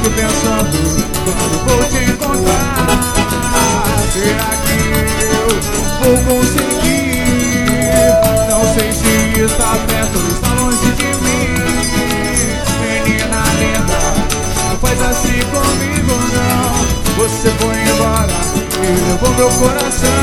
fico pensando quando vou te encontrar. Será que eu vou conseguir? Não sei se está perto ou está longe de mim. Menina linda, não faz assim comigo não. Você foi embora e levou meu coração.